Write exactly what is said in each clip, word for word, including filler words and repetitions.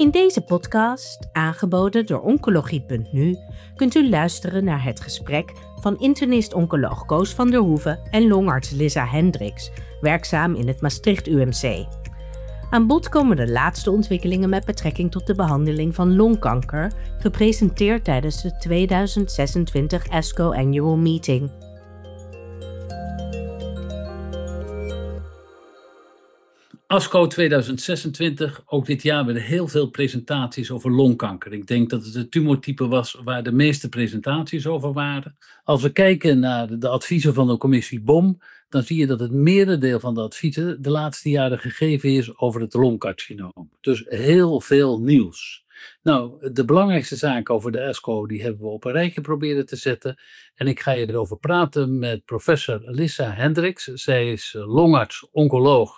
In deze podcast, aangeboden door Oncologie punt n u, kunt u luisteren naar het gesprek van internist-oncoloog Koos van der Hoeven en longarts Lissa Hendricks, werkzaam in het Maastricht U M C. Aan bod komen de laatste ontwikkelingen met betrekking tot de behandeling van longkanker, gepresenteerd tijdens de tweeduizend zesentwintig ASCO Annual Meeting. ASCO tweeduizend zesentwintig, ook dit jaar werden heel veel presentaties over longkanker. Ik denk dat het het tumortype was waar de meeste presentaties over waren. Als we kijken naar de adviezen van de commissie B O M, dan zie je dat het merendeel van de adviezen de laatste jaren gegeven is over het longcarcinoom. Dus heel veel nieuws. Nou, de belangrijkste zaken over de ASCO, die hebben we op een rijtje proberen te zetten. En ik ga je erover praten met professor Lissa Hendricks. Zij is longarts, oncoloog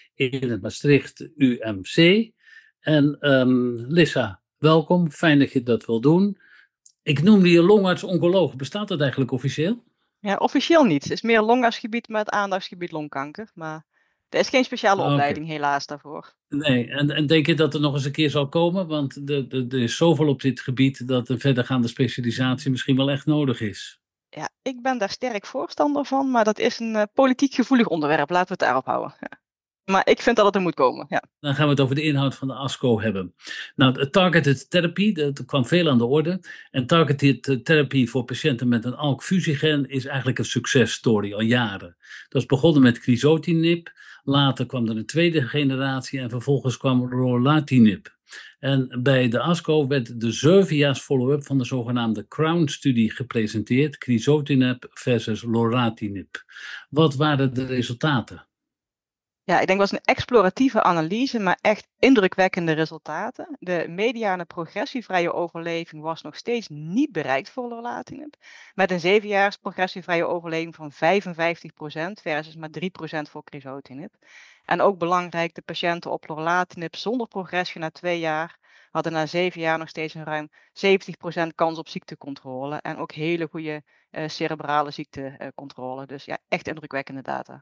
in het Maastricht U M C. En um, Lissa, welkom. Fijn dat je dat wil doen. Ik noemde je longarts-oncoloog. Bestaat dat eigenlijk officieel? Ja, officieel niet. Het is meer longartsgebied met aandachtsgebied longkanker. Maar er is geen speciale Ah, opleiding okay. helaas daarvoor. Nee, en, en denk je dat er nog eens een keer zal komen? Want de, de, er is zoveel op dit gebied dat een verdergaande specialisatie misschien wel echt nodig is. Ja, ik ben daar sterk voorstander van, maar dat is een uh, politiek gevoelig onderwerp. Laten we het daarop houden. Ja. Maar ik vind dat het er moet komen, ja. Dan gaan we het over de inhoud van de ASCO hebben. Nou, de targeted therapy, dat kwam veel aan de orde. En targeted therapy voor patiënten met een A L K-fusiegen is eigenlijk een successtory al jaren. Dat is begonnen met crizotinib, later kwam er een tweede generatie en vervolgens kwam lorlatinib. En bij de ASCO werd de zevenjaars follow-up van de zogenaamde CROWN-studie gepresenteerd, crizotinib versus lorlatinib. Wat waren de resultaten? Ja, ik denk dat was een exploratieve analyse, maar echt indrukwekkende resultaten. De mediane progressievrije overleving was nog steeds niet bereikt voor lorlatinib. Met een zevenjaars progressievrije overleving van vijfenvijftig procent versus maar drie procent voor crizotinib. En ook belangrijk, de patiënten op lorlatinib zonder progressie na twee jaar hadden na zeven jaar nog steeds een ruim zeventig procent kans op ziektecontrole. En ook hele goede uh, cerebrale ziektecontrole. Dus ja, echt indrukwekkende data.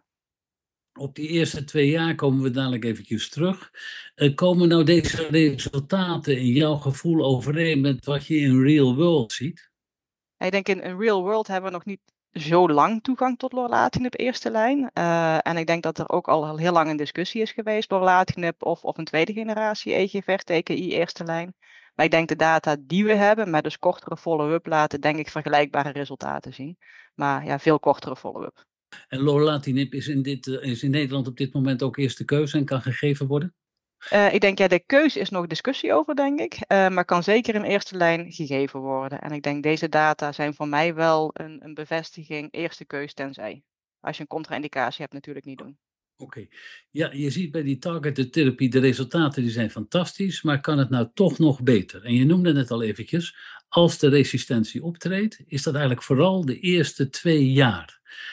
Op die eerste twee jaar komen we dadelijk eventjes terug. Uh, komen nou deze resultaten in jouw gevoel overeen met wat je in real world ziet? Ik denk in, in real world hebben we nog niet zo lang toegang tot lorlatinib eerste lijn. Uh, en ik denk dat er ook al heel lang een discussie is geweest. Lorlatinib of, of een tweede generatie E G F R T K I eerste lijn. Maar ik denk de data die we hebben, met dus kortere follow-up laten, denk ik vergelijkbare resultaten zien. Maar ja, veel kortere follow-up. En lorlatinib is in, dit, is in Nederland op dit moment ook eerste keuze en kan gegeven worden? Uh, ik denk, ja, de keuze is nog discussie over, denk ik. Uh, maar kan zeker in eerste lijn gegeven worden. En ik denk, deze data zijn voor mij wel een, een bevestiging eerste keus tenzij. Als je een contra-indicatie hebt, natuurlijk niet doen. Oké. Okay. Ja, je ziet bij die targeted therapie, de resultaten die zijn fantastisch, maar kan het nou toch nog beter? En je noemde net al eventjes, als de resistentie optreedt, is dat eigenlijk vooral de eerste twee jaar.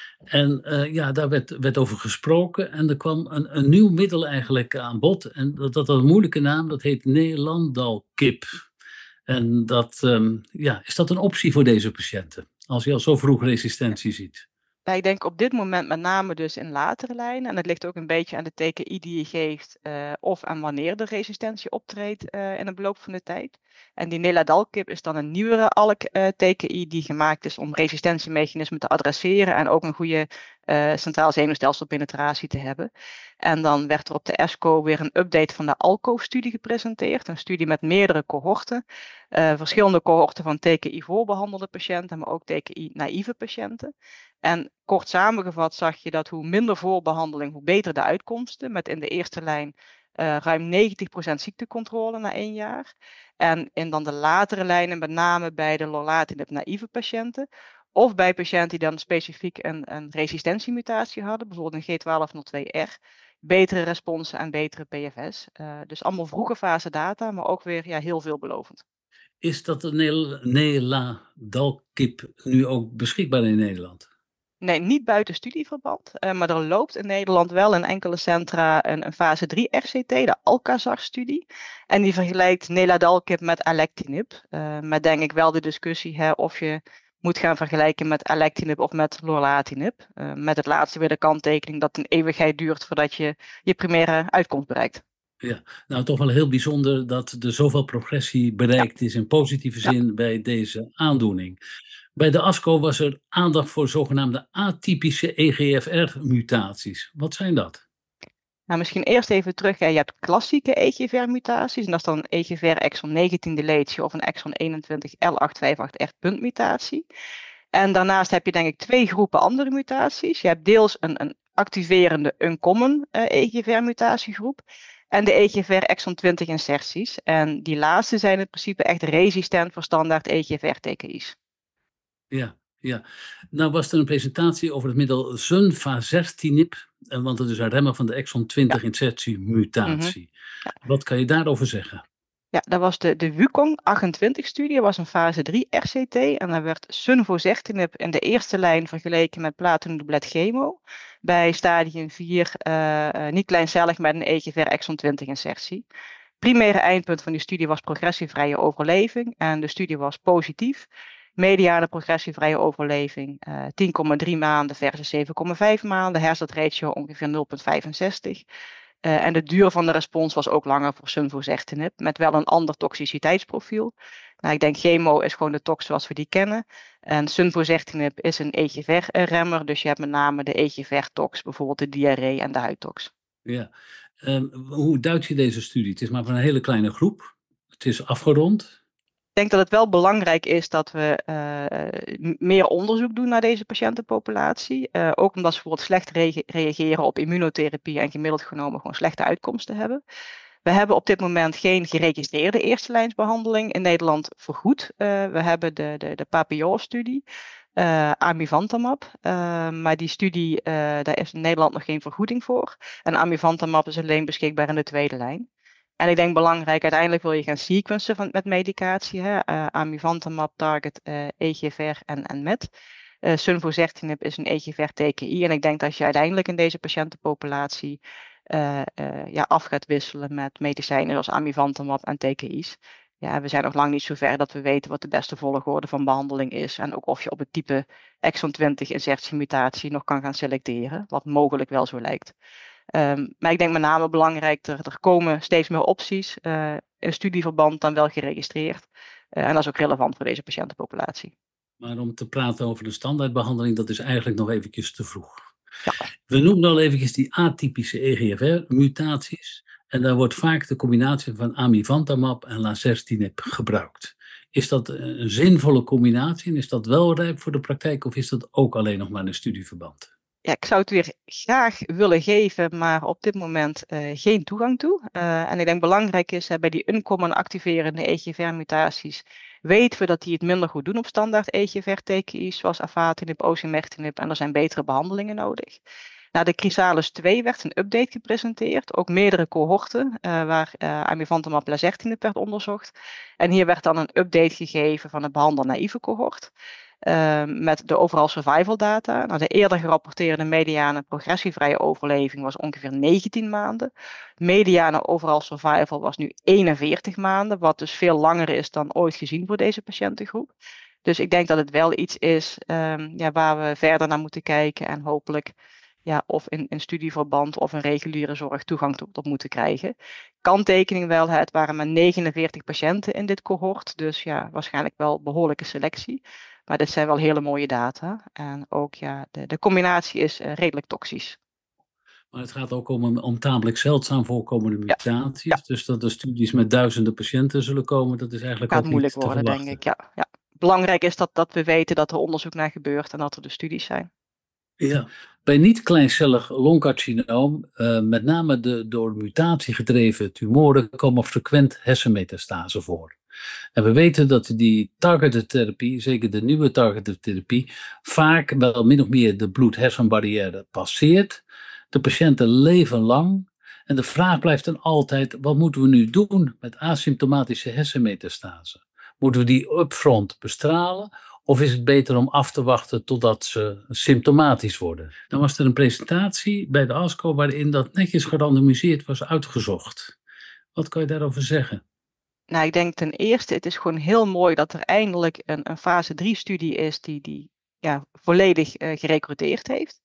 En uh, ja, daar werd, werd over gesproken en er kwam een, een nieuw middel eigenlijk aan bod. En dat had een moeilijke naam, dat heet Nelandalkib. En dat, um, ja, is dat een optie voor deze patiënten, als je al zo vroeg resistentie ziet? Ja, ik denk op dit moment met name dus in latere lijnen. En het ligt ook een beetje aan de T K I die je geeft uh, of aan wanneer de resistentie optreedt uh, in de beloop van de tijd. En die neladalkib is dan een nieuwere A L K-T K I die gemaakt is om resistentiemechanismen te adresseren en ook een goede uh, centraal zenuwstelselpenetratie te hebben. En dan werd er op de ASCO weer een update van de ALCO-studie gepresenteerd. Een studie met meerdere cohorten. Uh, verschillende cohorten van T K I-voorbehandelde patiënten, maar ook T K I-naïeve patiënten. En kort samengevat zag je dat hoe minder voorbehandeling, hoe beter de uitkomsten. Met in de eerste lijn uh, ruim negentig procent ziektecontrole na één jaar. En in dan de latere lijnen, met name bij de lorlatinib-naïeve patiënten. Of bij patiënten die dan specifiek een, een resistentiemutatie hadden, bijvoorbeeld een G twaalf nul twee R. Betere responsen en betere P F S. Uh, dus allemaal vroege fase data, maar ook weer ja, heel veelbelovend. Is dat de neladalkib nu ook beschikbaar in Nederland? Nee, niet buiten studieverband, uh, maar er loopt in Nederland wel in enkele centra een, een fase drie R C T, de ALCAZAR-studie. En die vergelijkt neladalkib met alectinib. Uh, met denk ik wel de discussie hè, of je moet gaan vergelijken met alectinib of met lorlatinib. Uh, met het laatste weer de kanttekening dat het een eeuwigheid duurt voordat je je primaire uitkomst bereikt. Ja, nou toch wel heel bijzonder dat er zoveel progressie bereikt is in positieve Ja. zin bij deze aandoening. Bij de ASCO was er aandacht voor zogenaamde atypische E G F R-mutaties. Wat zijn dat? Nou, misschien eerst even terug. Hè. Je hebt klassieke E G F R-mutaties. En dat is dan een E G F R exon negentien deletie of een exon eenentwintig L acht vijf acht R puntmutatie. En daarnaast heb je denk ik twee groepen andere mutaties. Je hebt deels een, een activerende uncommon uh, E G F R-mutatiegroep. En de E G F R exon twintig inserties. En die laatste zijn in principe echt resistent voor standaard E G F R-T K I's. Ja, ja. Nou was er een presentatie over het middel sunvasertinib, want het is een remmer van de exon twintig Ja. insertiemutatie. Mm-hmm. Ja. Wat kan je daarover zeggen? Ja, dat was de, de Wukong achtentwintig-studie. Dat was een fase drie R C T. En daar werd sunvasertinib in de eerste lijn vergeleken met platinumdoublet chemo. Bij stadium vier uh, uh, niet kleincellig met een E G F R exon twintig insertie. Primaire eindpunt van die studie was progressievrije overleving. En de studie was positief. Mediane progressievrije overleving uh, tien komma drie maanden versus zeven komma vijf maanden. Hazard ratio ongeveer nul komma vijfenzestig. Uh, en de duur van de respons was ook langer voor sunvasertinib, met wel een ander toxiciteitsprofiel. Nou, ik denk chemo is gewoon de tox zoals we die kennen. En sunvasertinib is een E G F R-remmer, dus je hebt met name de E G F R-tox, bijvoorbeeld de diarree en de huidtox. Ja, um, hoe duidt je deze studie? Het is maar van een hele kleine groep. Het is afgerond. Ik denk dat het wel belangrijk is dat we uh, meer onderzoek doen naar deze patiëntenpopulatie. Uh, ook omdat ze bijvoorbeeld slecht re- reageren op immunotherapie en gemiddeld genomen gewoon slechte uitkomsten hebben. We hebben op dit moment geen geregistreerde eerste lijnsbehandeling in Nederland vergoed. Uh, we hebben de, de, de P A P I O-studie, uh, amivantamab. Uh, maar die studie, uh, daar is in Nederland nog geen vergoeding voor. En amivantamab is alleen beschikbaar in de tweede lijn. En ik denk belangrijk, uiteindelijk wil je gaan sequencen van, met medicatie. Hè? Uh, amivantamab target uh, E G F R en, en met. Uh, sunvasertinib is een E G F R-T K I. En ik denk dat je uiteindelijk in deze patiëntenpopulatie uh, uh, ja, af gaat wisselen met medicijnen zoals amivantamab en T K I's. Ja, we zijn nog lang niet zo ver dat we weten wat de beste volgorde van behandeling is. En ook of je op het type exon twintig insertiemutatie nog kan gaan selecteren. Wat mogelijk wel zo lijkt. Um, maar ik denk met name belangrijk, er, er komen steeds meer opties uh, in studieverband dan wel geregistreerd. Uh, en dat is ook relevant voor deze patiëntenpopulatie. Maar om te praten over de standaardbehandeling, dat is eigenlijk nog eventjes te vroeg. Ja. We noemen al eventjes die atypische E G F R-mutaties. En daar wordt vaak de combinatie van amivantamab en lazertinib gebruikt. Is dat een zinvolle combinatie en is dat wel rijp voor de praktijk of is dat ook alleen nog maar een studieverband? Ja, ik zou het weer graag willen geven, maar op dit moment uh, geen toegang toe. Uh, en ik denk belangrijk is, uh, bij die uncommon activerende E G F R-mutaties weten we dat die het minder goed doen op standaard E G F R-T K I's, zoals afatinib, osimertinib, en er zijn betere behandelingen nodig. Na de Chrysalis twee werd een update gepresenteerd, ook meerdere cohorten, uh, waar uh, amivantamab lazertinib werd onderzocht. En hier werd dan een update gegeven van het behandel-naïeve cohort. Uh, met de overall survival data. Nou, de eerder gerapporteerde mediane progressievrije overleving was ongeveer negentien maanden. Mediane overall survival was nu eenenveertig maanden, wat dus veel langer is dan ooit gezien voor deze patiëntengroep. Dus ik denk dat het wel iets is um, ja, waar we verder naar moeten kijken en hopelijk ja, of in, in studieverband of in reguliere zorg toegang tot, tot moeten krijgen. Kanttekening wel, het waren maar negenenveertig patiënten in dit cohort, dus ja, waarschijnlijk wel behoorlijke selectie. Maar dit zijn wel hele mooie data. En ook ja, de, de combinatie is uh, redelijk toxisch. Maar het gaat ook om, om tamelijk zeldzaam voorkomende mutaties. Ja, ja. Dus dat er studies met duizenden patiënten zullen komen, dat is eigenlijk gaat ook moeilijk niet worden, te verwachten. denk ik. Ja, ja. Belangrijk is dat, dat we weten dat er onderzoek naar gebeurt en dat er de studies zijn. Ja, bij niet-kleincellig longcarcinoom, uh, met name de door mutatie gedreven tumoren, komen frequent hersenmetastasen voor. En we weten dat die targeted therapie, zeker de nieuwe targeted therapie, vaak wel min of meer de bloed-hersenbarrière passeert. De patiënten leven lang en de vraag blijft dan altijd, wat moeten we nu doen met asymptomatische hersenmetastasen? Moeten we die upfront bestralen? Of is het beter om af te wachten totdat ze symptomatisch worden? Dan was er een presentatie bij de ASCO waarin dat netjes gerandomiseerd was uitgezocht. Wat kan je daarover zeggen? Nou, ik denk ten eerste, het is gewoon heel mooi dat er eindelijk een, een fase drie studie is die, die ja, volledig uh, gerecruiteerd heeft.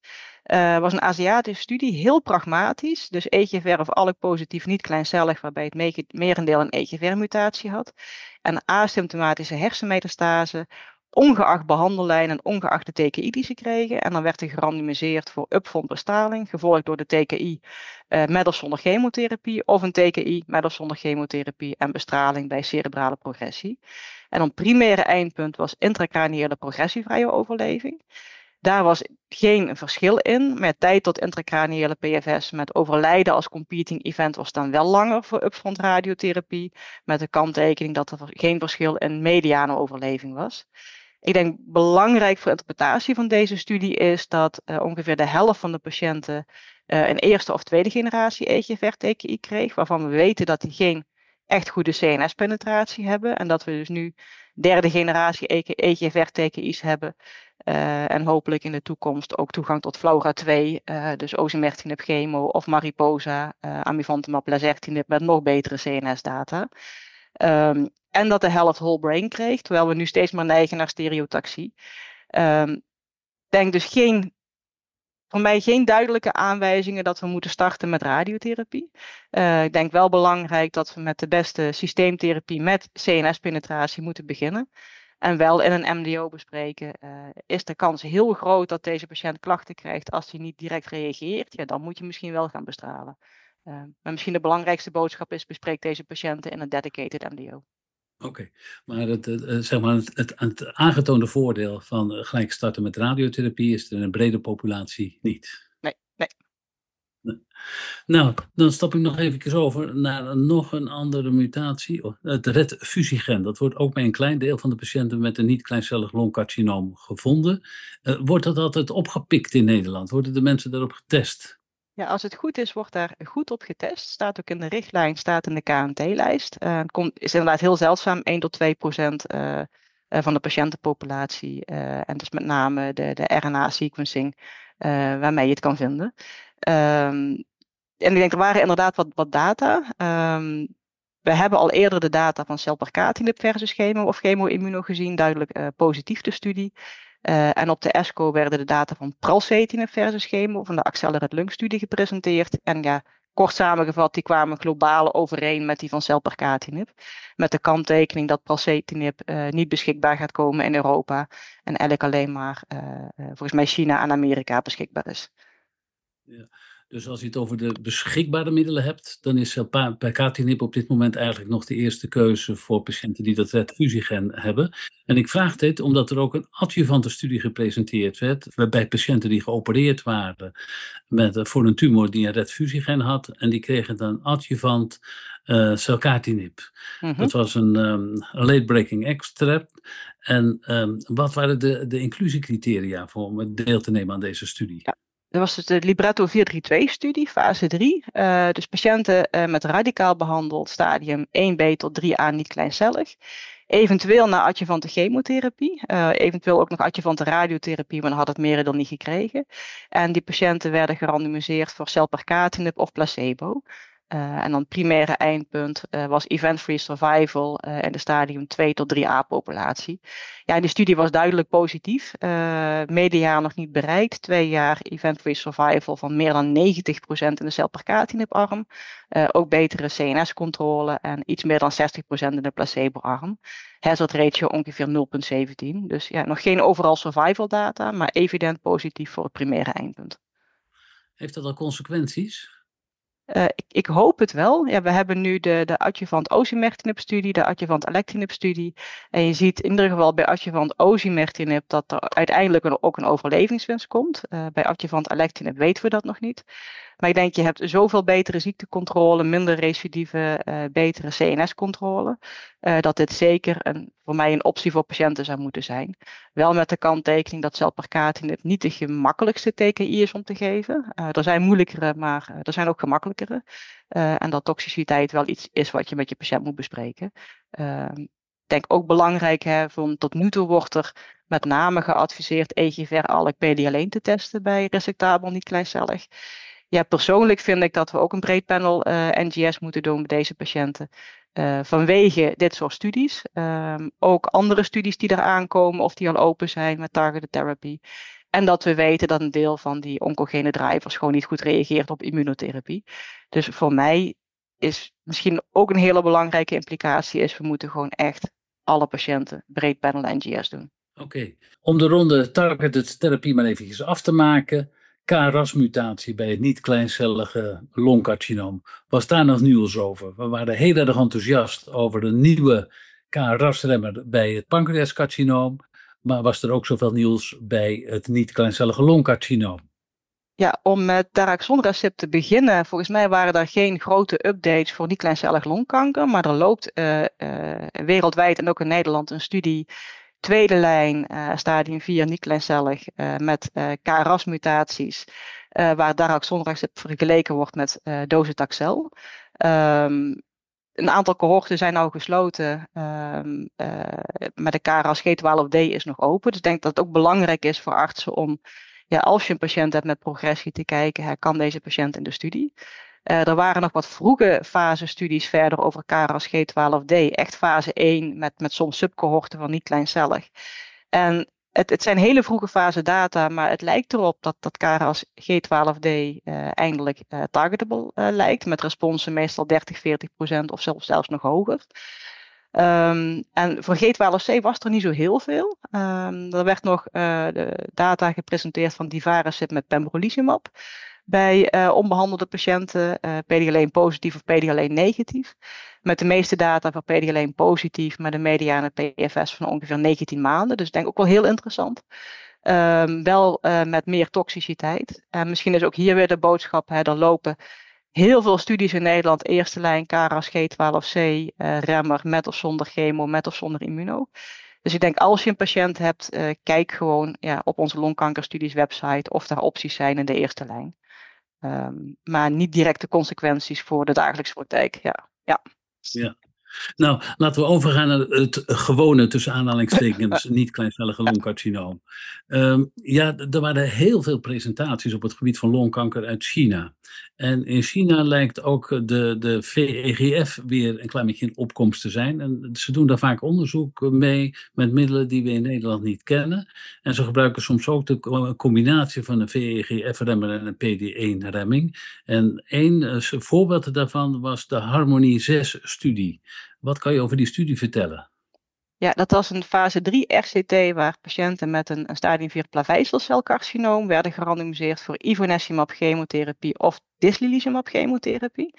Het uh, was een Aziatische studie, heel pragmatisch. Dus E G F R of ALK positief, niet kleincellig, waarbij het me- merendeel een E G F R-mutatie had. En asymptomatische hersenmetastase, ongeacht behandellijn en ongeacht de T K I die ze kregen. En dan werd er gerandomiseerd voor upfront bestraling, gevolgd door de T K I uh, met of zonder chemotherapie, of een T K I met of zonder chemotherapie en bestraling bij cerebrale progressie. En een primaire eindpunt was intracraniële progressievrije overleving. Daar was geen verschil in. Met tijd tot intracraniële P F S met overlijden als competing event was dan wel langer voor upfront radiotherapie. Met de kanttekening dat er geen verschil in mediane overleving was. Ik denk belangrijk voor interpretatie van deze studie is dat uh, ongeveer de helft van de patiënten uh, een eerste of tweede generatie E G F R-T K I kreeg. Waarvan we weten dat die geen echt goede C N S-penetratie hebben. En dat we dus nu derde generatie E G F R-T K I's hebben. Uh, en hopelijk in de toekomst ook toegang tot Flora twee, uh, dus osimertinib chemo of Mariposa, uh, amivantamab lazertinib met nog betere C N S-data. Um, en dat de helft whole brain kreeg, terwijl we nu steeds meer neigen naar stereotaxie. Um, denk dus geen, voor mij geen duidelijke aanwijzingen dat we moeten starten met radiotherapie. Uh, ik denk wel belangrijk dat we met de beste systeemtherapie met C N S-penetratie moeten beginnen. En wel in een M D O bespreken, uh, is de kans heel groot dat deze patiënt klachten krijgt als hij niet direct reageert. Ja, dan moet je misschien wel gaan bestralen. Uh, maar misschien de belangrijkste boodschap is, bespreek deze patiënten in een dedicated M D O. Oké, okay. Maar, het, het, zeg maar het, het, het aangetoonde voordeel van gelijk starten met radiotherapie is er in een brede populatie niet. Nee, nee. Nou, dan stap ik nog even over naar nog een andere mutatie. Het R E T-fusiegen. Dat wordt ook bij een klein deel van de patiënten met een niet-kleincellig longcarcinoom gevonden. Uh, wordt dat altijd opgepikt in Nederland? Worden de mensen daarop getest? Ja, als het goed is, wordt daar goed op getest. Staat ook in de richtlijn, staat in de K N T-lijst. Uh, het komt, is inderdaad heel zeldzaam, één tot twee procent uh, uh, van de patiëntenpopulatie. Uh, en dus met name de, de R N A-sequencing uh, waarmee je het kan vinden. Um, en ik denk, er waren inderdaad wat, wat data. Um, we hebben al eerder de data van selpercatinib versus chemo of chemo-immuno gezien, duidelijk uh, positief de studie. Uh, en op de ESCO werden de data van pralsetinib versus chemo van de Accelerate Lung studie gepresenteerd. En ja, kort samengevat, die kwamen globaal overeen met die van selpercatinib. Met de kanttekening dat pralsetinib uh, niet beschikbaar gaat komen in Europa. En eigenlijk alleen maar uh, uh, volgens mij China en Amerika beschikbaar is. Ja. Dus als je het over de beschikbare middelen hebt, dan is selpercatinib op dit moment eigenlijk nog de eerste keuze voor patiënten die dat R E T-fusiegen hebben. En ik vraag dit omdat er ook een adjuvante studie gepresenteerd werd, waarbij patiënten die geopereerd waren met, voor een tumor die een R E T-fusiegen had, en die kregen dan adjuvant uh, selpercatinib. Mm-hmm. Dat was een, um, een late-breaking abstract. En um, wat waren de, de inclusiecriteria voor om deel te nemen aan deze studie? Ja. Dat was dus de Libretto vier drie twee-studie, fase drie. Uh, dus patiënten uh, met radicaal behandeld stadium één B tot drie A niet kleincellig. Eventueel na adjuvante chemotherapie. Uh, eventueel ook nog adjuvante radiotherapie, maar dan had het merendeel niet gekregen. En die patiënten werden gerandomiseerd voor selpercatinib of placebo. Uh, en dan primaire eindpunt uh, was event-free survival uh, in de stadium twee tot drie A populatie. Ja, die studie was duidelijk positief. Uh, mediaan nog niet bereikt. Twee jaar event-free survival van meer dan negentig procent in de selpercatinib-arm. Uh, ook betere C N S-controle en iets meer dan zestig procent in de placebo-arm. Hazard ratio ongeveer nul komma zeventien. Dus ja, nog geen overal survival data, maar evident positief voor het primaire eindpunt. Heeft dat al consequenties? Uh, ik, ik hoop het wel. Ja, we hebben nu de, de adjuvant osimertinib-studie, de adjuvant alectinib-studie. En je ziet in ieder geval bij adjuvant osimertinib dat er uiteindelijk een, ook een overlevingswinst komt. Uh, bij adjuvant alectinib weten we dat nog niet. Maar ik denk, je hebt zoveel betere ziektecontrole, minder recidive, uh, betere C N S-controle. Uh, dat dit zeker een, voor mij een optie voor patiënten zou moeten zijn. Wel met de kanttekening dat selpercatinib niet de gemakkelijkste T K I is om te geven. Uh, er zijn moeilijkere, maar uh, er zijn ook gemakkelijkere. Uh, en dat toxiciteit wel iets is wat je met je patiënt moet bespreken. Uh, Ik denk ook belangrijk, hè, van tot nu toe wordt er met name geadviseerd E G F R-ALK P D L één te testen bij resectabel niet kleincellig. Ja, persoonlijk vind ik dat we ook een breed panel uh, N G S moeten doen bij deze patiënten. Uh, vanwege dit soort studies. Um, ook andere studies die eraan komen of die al open zijn met targeted therapy. En dat we weten dat een deel van die oncogene drivers gewoon niet goed reageert op immunotherapie. Dus voor mij is misschien ook een hele belangrijke implicatie is, we moeten gewoon echt alle patiënten breed panel N G S doen. Oké, okay. Om de ronde targeted therapie maar eventjes af te maken. K R A S-mutatie bij het niet-kleincellige longcarcinoom. Was daar nog nieuws over? We waren heel erg enthousiast over de nieuwe K R A S-remmer bij het pancreascarcinoom. Maar was er ook zoveel nieuws bij het niet-kleincellige longcarcinoom? Ja, om met daraxonrasib te beginnen, volgens mij waren er geen grote updates voor niet-kleincellig longkanker. Maar er loopt uh, uh, wereldwijd en ook in Nederland een studie, tweede lijn, uh, stadium vier niet-kleincellig, uh, met uh, K R A S-mutaties, uh, waar daraxonrasib vergeleken wordt met uh, docetaxel. Um, Een aantal cohorten zijn nou gesloten, um, uh, maar de K R A S G twaalf D is nog open. Dus ik denk dat het ook belangrijk is voor artsen om, ja, als je een patiënt hebt met progressie, te kijken, hè, kan deze patiënt in de studie? Uh, er waren nog wat vroege fasestudies verder over K R A S G twaalf D, echt fase één met, met soms subcohorten van niet kleincellig. En het, het zijn hele vroege fase data, maar het lijkt erop dat, dat K R A S G twaalf D uh, eindelijk uh, targetable uh, lijkt, met responsen meestal dertig, veertig procent of zelfs, zelfs nog hoger. Um, en voor G twaalf C was er niet zo heel veel. Um, er werd nog uh, de data gepresenteerd van divarasib met pembrolizumab bij uh, onbehandelde patiënten, uh, P D L één positief of P D L één negatief. Met de meeste data voor P D L één positief met een mediane P F S van ongeveer negentien maanden. Dus ik denk ook wel heel interessant. Um, wel uh, met meer toxiciteit. En uh, misschien is ook hier weer de boodschap, hè, er lopen heel veel studies in Nederland, eerste lijn K R A S G twaalf C, uh, remmer, met of zonder chemo, met of zonder immuno. Dus ik denk, als je een patiënt hebt, uh, kijk gewoon ja, op onze longkankerstudies website of er opties zijn in de eerste lijn. Um, maar niet directe consequenties voor de dagelijkse praktijk. Ja. Ja. Ja. Nou, laten we overgaan naar het gewone, tussen aanhalingstekens, niet-kleincellige longcarcinoom. Um, ja, er waren heel veel presentaties op het gebied van longkanker uit China. En in China lijkt ook de, de V E G F weer een klein beetje in opkomst te zijn. En ze doen daar vaak onderzoek mee met middelen die we in Nederland niet kennen. En ze gebruiken soms ook de combinatie van een V E G F-remmer en een P D één remming. En één uh, voorbeeld daarvan was de Harmonie zes-studie. Wat kan je over die studie vertellen? Ja, dat was een fase drie R C T waar patiënten met een, een stadium vier plaveisselcelcarcinoom werden gerandomiseerd voor ivonescimab chemotherapie of tislelizumab chemotherapie.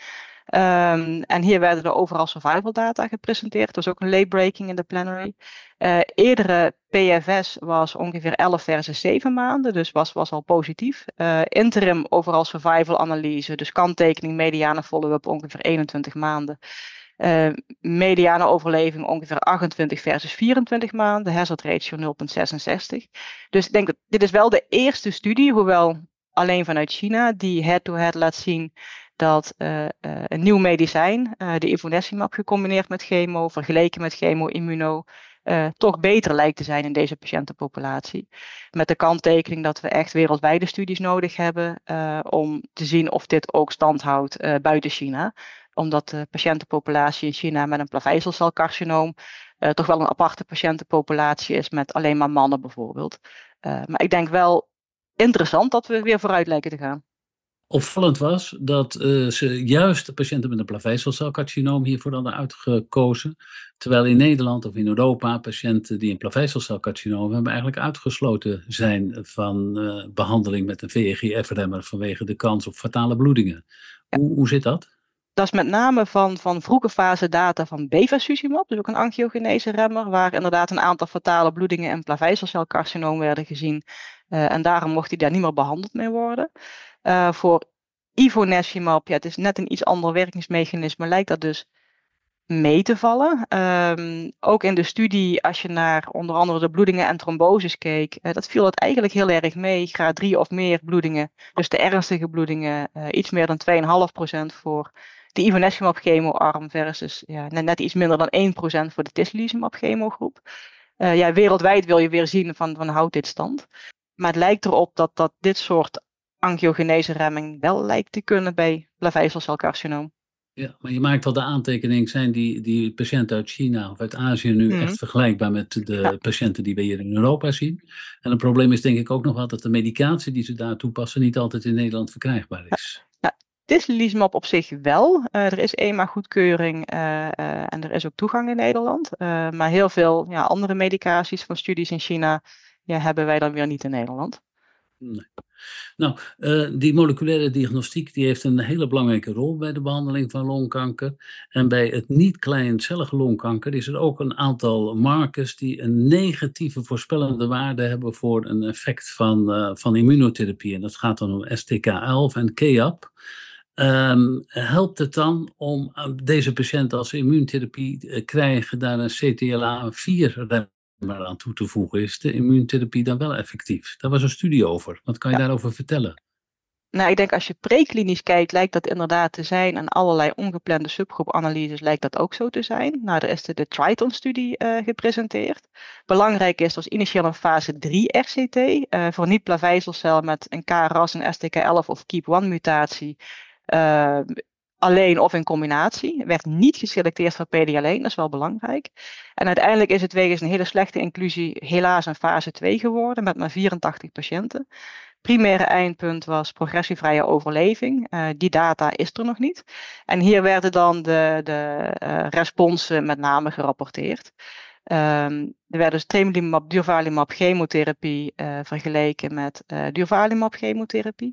Um, en hier werden de overal survival data gepresenteerd. Dat was ook een late breaking in de plenary. Uh, eerdere P F S was ongeveer elf versus zeven maanden, dus was, was al positief. Uh, interim overal survival analyse, dus kanttekening, mediane follow-up ongeveer eenentwintig maanden. Uh, mediane overleving ongeveer achtentwintig versus vierentwintig maanden, hazard ratio nul komma zesenzestig. Dus ik denk dat dit is wel de eerste studie, hoewel alleen vanuit China, die head-to-head laat zien dat uh, uh, een nieuw medicijn, uh, de ivonescimab gecombineerd met chemo, vergeleken met chemo-immuno, uh, toch beter lijkt te zijn in deze patiëntenpopulatie. Met de kanttekening dat we echt wereldwijde studies nodig hebben uh, om te zien of dit ook stand houdt uh, buiten China. Omdat de patiëntenpopulatie in China met een plaveisselcelcarcinoom uh, toch wel een aparte patiëntenpopulatie is met alleen maar mannen bijvoorbeeld. Uh, maar ik denk wel interessant dat we weer vooruit lijken te gaan. Opvallend was dat uh, ze juist de patiënten met een plaveisselcelcarcinoom hiervoor hadden uitgekozen. Terwijl in Nederland of in Europa patiënten die een plaveisselcelcarcinoom hebben eigenlijk uitgesloten zijn van uh, behandeling met een V E G F-remmer vanwege de kans op fatale bloedingen. Ja. Hoe, hoe zit dat? Dat is met name van, van vroege fase data van bevacizumab, dus ook een angiogenese remmer, waar inderdaad een aantal fatale bloedingen en plaveisselcelcarcinoom werden gezien. Uh, en daarom mocht hij daar niet meer behandeld mee worden. Uh, voor ivonescimab, ja, het is net een iets ander werkingsmechanisme, lijkt dat dus mee te vallen. Um, ook in de studie, als je naar onder andere de bloedingen en tromboses keek, uh, dat viel dat eigenlijk heel erg mee. Graad drie of meer bloedingen, dus de ernstige bloedingen, uh, iets meer dan twee komma vijf procent voor de ivonescimab chemoarm versus ja, net, net iets minder dan één procent voor de tislelizumab chemogroep. Uh, ja, wereldwijd wil je weer zien van, van houdt dit stand. Maar het lijkt erop dat, dat dit soort angiogenese remming wel lijkt te kunnen bij plaveisselcelcarcinoom. Ja, maar je maakt al de aantekening, zijn die, die patiënten uit China of uit Azië nu Mhm. echt vergelijkbaar met Ja. de patiënten die we hier in Europa zien? En het probleem is denk ik ook nog wel dat de medicatie die ze daar toepassen niet altijd in Nederland verkrijgbaar is. Nou, Tislelizumab op zich wel. Uh, er is eenmaal goedkeuring uh, uh, en er is ook toegang in Nederland. Uh, maar heel veel ja, andere medicaties van studies in China ja, hebben wij dan weer niet in Nederland. Nee. Nou, uh, die moleculaire diagnostiek die heeft een hele belangrijke rol bij de behandeling van longkanker. En bij het niet-kleincellige longkanker is er ook een aantal markers die een negatieve voorspellende waarde hebben voor een effect van, uh, van immunotherapie. En dat gaat dan om S T K elf en K A P. Um, helpt het dan om deze patiënten als ze immuuntherapie krijgen daar een C T L A vier remmer aan toe te voegen? Is de immuuntherapie dan wel effectief? Daar was een studie over. Wat kan je Ja. daarover vertellen? Nou, ik denk als je preklinisch kijkt, lijkt dat inderdaad te zijn. En allerlei ongeplande subgroepanalyses lijkt dat ook zo te zijn. Nou, er is de, de Triton-studie uh, gepresenteerd. Belangrijk is, dus initieel een fase drie R C T uh, voor niet-plavezelcel met een K R A S, een S T K elf of K E A P één mutatie. Uh, alleen of in combinatie. Werd niet geselecteerd voor P D L één, dat is wel belangrijk. En uiteindelijk is het wegens een hele slechte inclusie helaas een fase twee geworden met maar vierentachtig patiënten. Primaire eindpunt was progressievrije overleving. Uh, die data is er nog niet. En hier werden dan de, de uh, responsen met name gerapporteerd. Um, er werd dus tremelimumab, durvalumab chemotherapie uh, vergeleken met uh, durvalumab chemotherapie.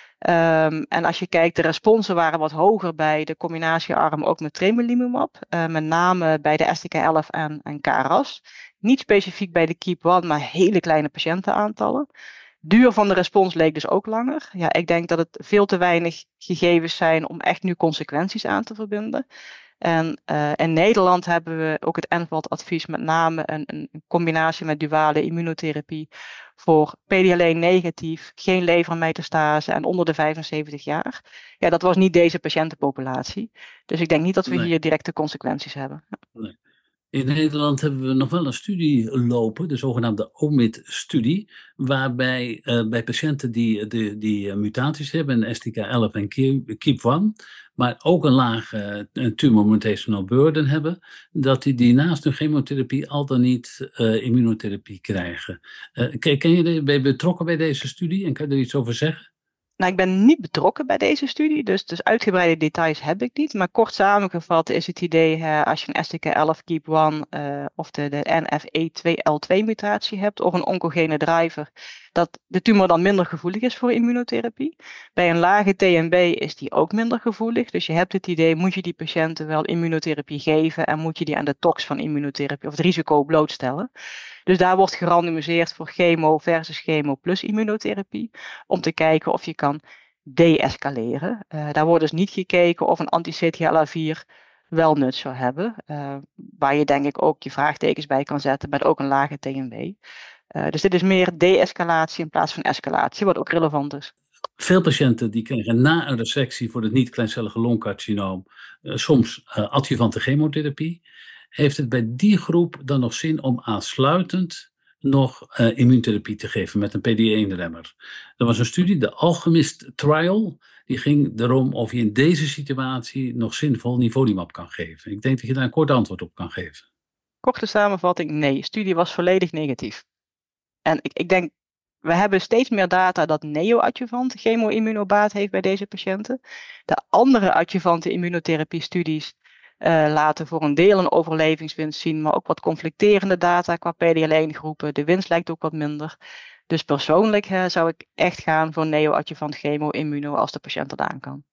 Um, en als je kijkt, de responsen waren wat hoger bij de combinatiearm ook met tremelimumab. Uh, met name bij de S T K elf en, en K R A S. Niet specifiek bij de K E A P één, maar hele kleine patiëntenaantallen. Duur van de respons leek dus ook langer. Ja, ik denk dat het veel te weinig gegevens zijn om echt nu consequenties aan te verbinden. En uh, in Nederland hebben we ook het N V A T-advies met name een, een combinatie met duale immunotherapie voor P D L één negatief, geen levermetastase en onder de vijfenzeventig jaar. Ja, dat was niet deze patiëntenpopulatie. Dus ik denk niet dat we Nee. hier directe consequenties hebben. Nee. In Nederland hebben we nog wel een studie lopen, de zogenaamde O M I T-studie, waarbij uh, bij patiënten die, die, die uh, mutaties hebben, een S T K elf en K E A P één, maar ook een lage uh, tumor mutational burden hebben, dat die, die naast hun chemotherapie al dan niet uh, immunotherapie krijgen. Uh, ken, ken je de, ben je betrokken bij deze studie en kan je er iets over zeggen? Nou, ik ben niet betrokken bij deze studie, dus, dus uitgebreide details heb ik niet. Maar kort samengevat is het idee, uh, als je een S T K elf K E A P één uh, of de, de N F E twee L twee mutatie hebt of een oncogene driver, dat de tumor dan minder gevoelig is voor immunotherapie. Bij een lage T M B is die ook minder gevoelig. Dus je hebt het idee, moet je die patiënten wel immunotherapie geven en moet je die aan de tox van immunotherapie of het risico blootstellen. Dus daar wordt gerandomiseerd voor chemo versus chemo plus immunotherapie. Om te kijken of je kan deescaleren. Uh, daar wordt dus niet gekeken of een anti-C T L A vier wel nut zou hebben. Uh, waar je denk ik ook je vraagtekens bij kan zetten met ook een lage T M B. Uh, dus dit is meer de-escalatie in plaats van escalatie, wat ook relevant is. Veel patiënten die krijgen na een resectie voor het niet-kleincellige longcarcinoom uh, soms uh, adjuvante chemotherapie. Heeft het bij die groep dan nog zin om aansluitend nog uh, immuuntherapie te geven met een P D één remmer? Er was een studie, de Alchemist Trial, die ging erom of je in deze situatie nog zinvol nivolumab kan geven. Ik denk dat je daar een kort antwoord op kan geven. Korte samenvatting, nee. De studie was volledig negatief. En ik, ik denk, we hebben steeds meer data dat neoadjuvant chemo-immunobaat heeft bij deze patiënten. De andere adjuvante immunotherapie-studies uh, laten voor een deel een overlevingswinst zien, maar ook wat conflicterende data qua P D L één groepen. De winst lijkt ook wat minder. Dus persoonlijk uh, zou ik echt gaan voor neoadjuvant chemo-immuno als de patiënt dat aan kan.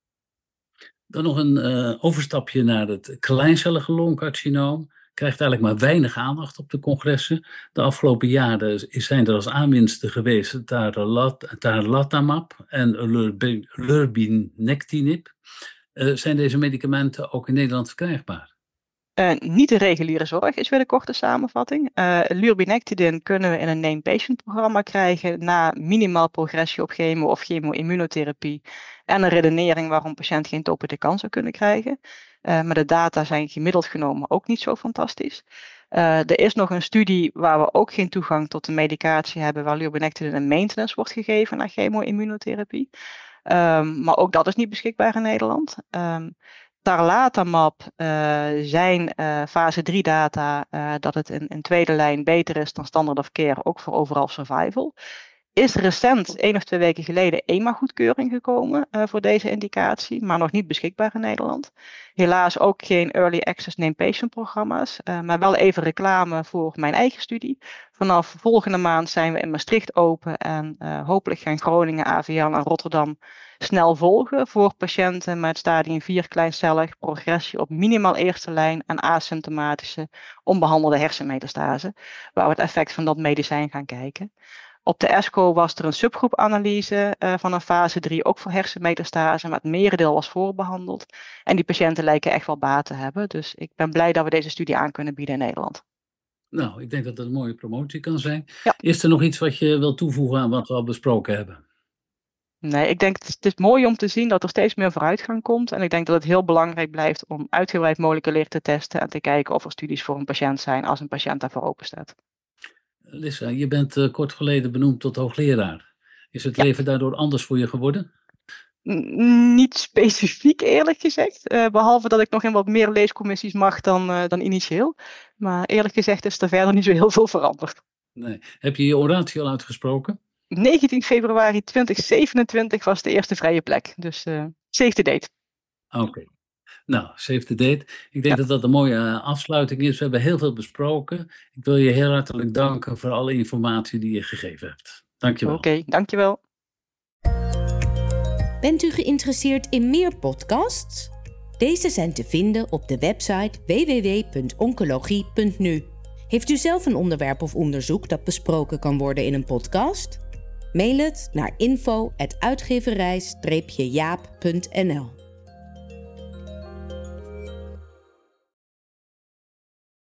Dan nog een uh, overstapje naar het kleincellige longcarcinoom. Krijgt eigenlijk maar weinig aandacht op de congressen. De afgelopen jaren zijn er als aanwinsten geweest tarlatamab en lurbinectinib. Uh, zijn deze medicamenten ook in Nederland verkrijgbaar? Uh, niet de reguliere zorg is weer de korte samenvatting. Uh, lurbinectidin kunnen we in een named patient programma krijgen na minimaal progressie op chemo of chemo-immunotherapie en een redenering waarom een patiënt geen topotekant zou kunnen krijgen. Uh, maar de data zijn gemiddeld genomen ook niet zo fantastisch. Uh, er is nog een studie waar we ook geen toegang tot de medicatie hebben, waar lurbinectidin in maintenance wordt gegeven na chemo-immunotherapie. Um, maar ook dat is niet beschikbaar in Nederland. Um, tarlatamab uh, zijn uh, fase drie data uh, dat het in, in tweede lijn beter is dan standard of care, ook voor overall survival. Is recent, één of twee weken geleden, E M A-goedkeuring gekomen uh, voor deze indicatie, maar nog niet beschikbaar in Nederland. Helaas ook geen early access named patient programma's, uh, maar wel even reclame voor mijn eigen studie. Vanaf volgende maand zijn we in Maastricht open en uh, hopelijk gaan Groningen, A V L en Rotterdam snel volgen voor patiënten met stadium vier kleincellig, progressie op minimaal eerste lijn en asymptomatische onbehandelde hersenmetastase, waar we het effect van dat medicijn gaan kijken. Op de ESCO was er een subgroepanalyse uh, van een fase drie, ook voor hersenmetastase, maar het merendeel was voorbehandeld. En die patiënten lijken echt wel baat te hebben. Dus ik ben blij dat we deze studie aan kunnen bieden in Nederland. Nou, ik denk dat dat een mooie promotie kan zijn. Ja. Is er nog iets wat je wilt toevoegen aan wat we al besproken hebben? Nee, ik denk het is mooi om te zien dat er steeds meer vooruitgang komt. En ik denk dat het heel belangrijk blijft om uitgebreid moleculair te testen en te kijken of er studies voor een patiënt zijn als een patiënt daarvoor open staat. Lissa, je bent uh, kort geleden benoemd tot hoogleraar. Is het ja. leven daardoor anders voor je geworden? N- niet specifiek eerlijk gezegd. Uh, behalve dat ik nog in wat meer leescommissies mag dan, uh, dan initieel. Maar eerlijk gezegd is er verder niet zo heel veel veranderd. Nee. Heb je je oratie al uitgesproken? negentien februari tweeduizend zevenentwintig was de eerste vrije plek. Dus uh, save the date. Oké. Okay. Nou, save the date. Ik denk ja. dat dat een mooie uh, afsluiting is. We hebben heel veel besproken. Ik wil je heel hartelijk danken voor alle informatie die je gegeven hebt. Dank je wel. Oké, okay, dank je wel. Bent u geïnteresseerd in meer podcasts? Deze zijn te vinden op de website w w w punt oncologie punt n u. Heeft u zelf een onderwerp of onderzoek dat besproken kan worden in een podcast? Mail het naar info at uitgeverij streepje jaap punt n l.